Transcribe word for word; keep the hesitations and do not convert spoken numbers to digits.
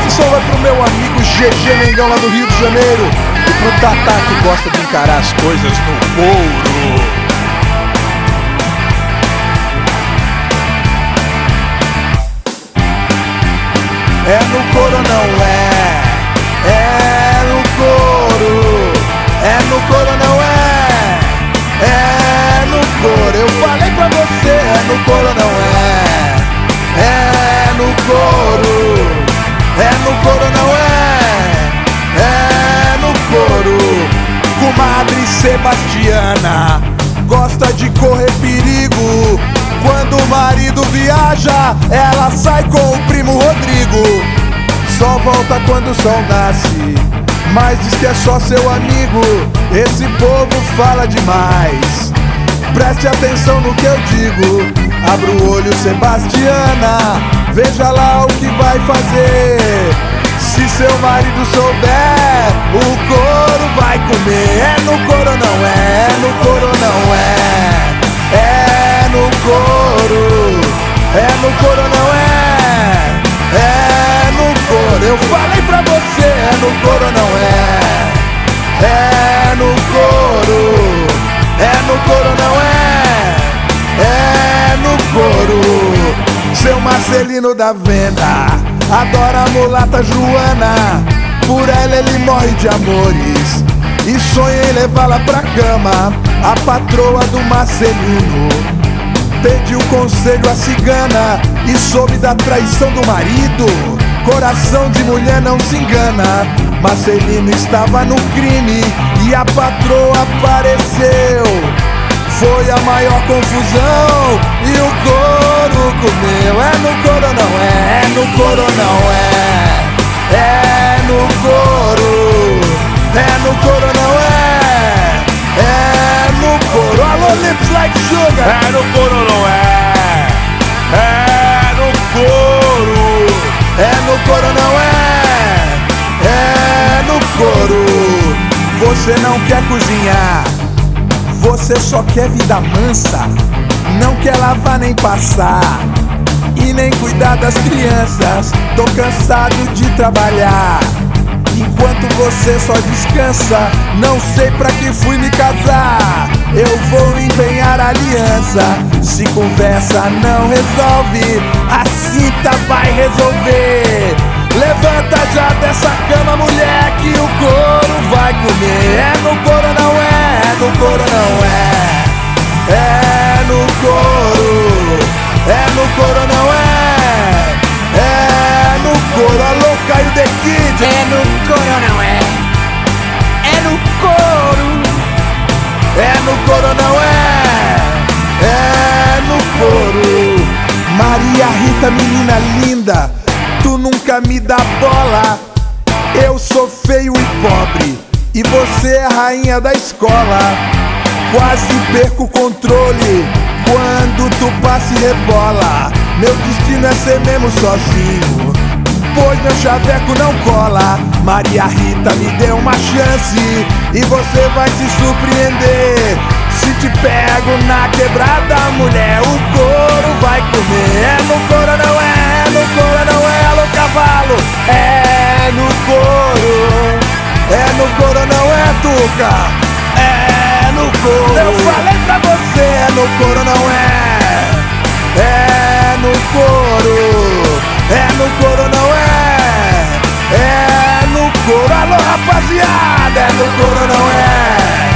Esse som vai pro meu amigo G G Mengão lá do Rio de Janeiro e pro Tatá que gosta de encarar as coisas no couro. É no couro ou não é? É no couro. É no couro ou não é? É no couro. Eu falei pra você, é no couro ou não é? É no couro. É no couro ou não é? É no couro. Comadre Sebastiana gosta de correr perigo. Quando o marido viaja, ela sai com o primo Rodrigo. Só volta quando o sol nasce, mas diz que é só seu amigo. Esse povo fala demais. Preste atenção no que eu digo. Abra o olho, Sebastiana, veja lá o que vai fazer. Se seu marido souber, o couro vai comer. É no couro ou não é? É no couro ou não é? É no couro. É no couro ou não é? É no couro. Eu falei pra você, é no couro ou não é? É no couro. É no couro ou não é? É no couro. Seu Marcelino da venda adora a mulata Joana. Por ela ele morre de amores e sonha em levá-la pra cama. A patroa do Marcelino pediu conselho à cigana e soube da traição do marido. Coração de mulher não se engana. Marcelino estava no crime e a patroa apareceu. Foi a maior confusão e o couro comeu. É no couro ou não é? É no couro ou não é? É no couro. É no couro ou não é? É no couro. Alô, Lips Like Sugar. É no couro ou não é? É no couro. É no couro ou não é? É no couro. Você não quer cozinhar, você só quer vida mansa. Não quer lavar nem passar e nem cuidar das crianças. Tô cansado de trabalhar enquanto você só descansa. Não sei pra que fui me casar. Eu vou empenhar aliança. Se conversa não resolve, a cinta vai resolver. Levanta já dessa cama, mulher, que o couro vai comer. É no couro ou não é? É no couro ou não é? É no couro. É no couro ou não é? É no couro. Alô, Caio The Kid. É no couro ou não é? É no couro. É no couro ou não é? É no couro. Maria Rita, menina linda, tu nunca me dá bola. Eu sou feio e pobre e você é a rainha da escola. Quase perco o controle quando tu passa e rebola. Meu destino é ser mesmo sozinho, pois meu chaveco não cola. Maria Rita, me dê uma chance e você vai se surpreender. Se te pego na quebrada, mulher, o couro vai comer. É no couro ou não é? É no couro ou não é? Alô, cavalo. É no couro. É no couro ou não é, Tuca? É no couro. Eu falei pra você, é no couro ou não é? É no couro. É no couro ou não é? É no couro. Alô, rapaziada, é no couro ou não é?